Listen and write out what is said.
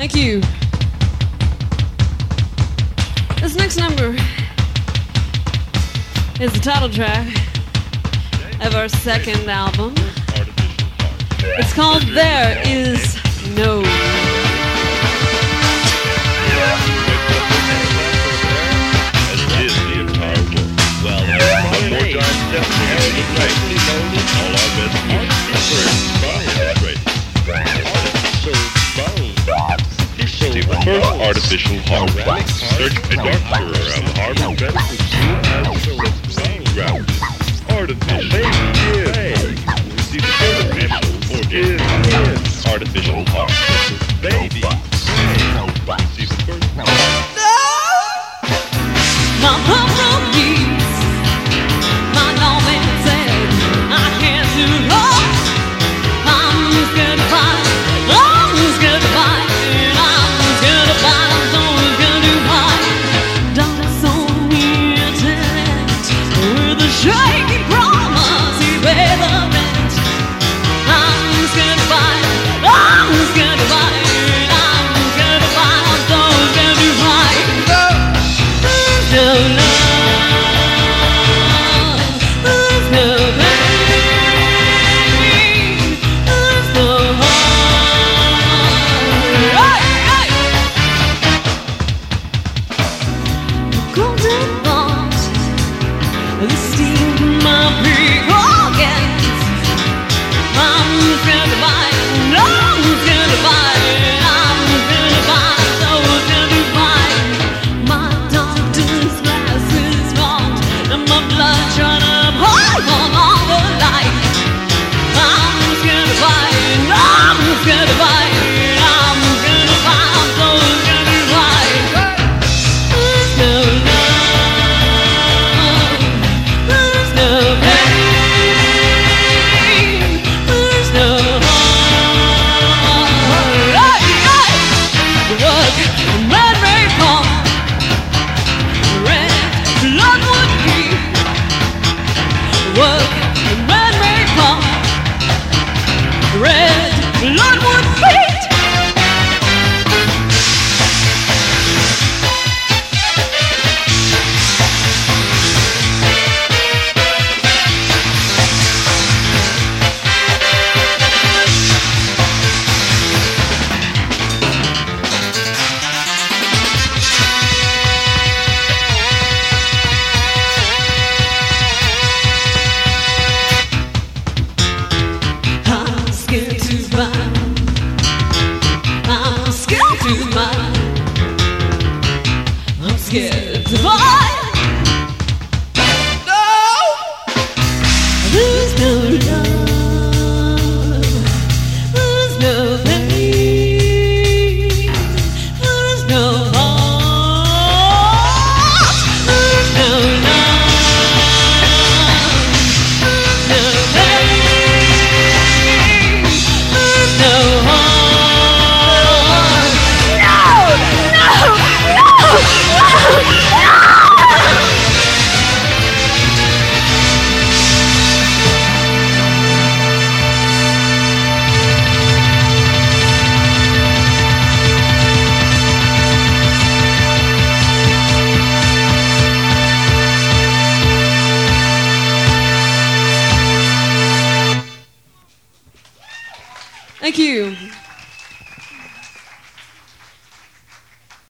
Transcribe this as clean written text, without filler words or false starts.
Thank you. This next number is the title track of our second album. It's called There Is No. First artificial heart. Search a doctor around Harvard Medical School as artificial. See the artificial organ. Artificial heart. Baby. See the first. My papa beats. My old man said I can't do wrong. I'm scared to fight. I'm scared to fight. I'm scared to fight. I'm so scared to fight. Doctors on me attempt with a shaky promise he paid the rent. I'm scared to fight. I'm scared to fight. I'm scared to fight. I'm so scared to fight. No love. Thank you.